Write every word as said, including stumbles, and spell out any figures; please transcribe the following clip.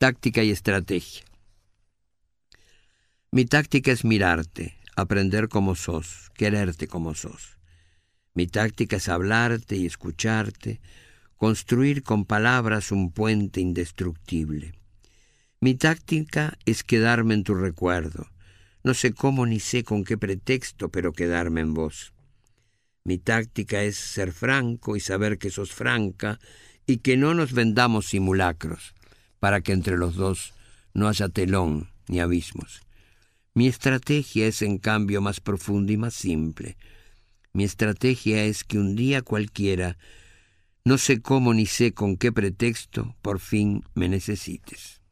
Táctica y estrategia. Mi táctica es mirarte, aprender como sos, quererte como sos. Mi táctica es hablarte y escucharte, construir con palabras un puente indestructible. Mi táctica es quedarme en tu recuerdo. No sé cómo ni sé con qué pretexto, pero quedarme en vos. Mi táctica es ser franco y saber que sos franca y que no nos vendamos simulacros, para que entre los dos no haya telón ni abismos. Mi estrategia es, en cambio, más profunda y más simple. Mi estrategia es que un día cualquiera, no sé cómo ni sé con qué pretexto, por fin me necesites.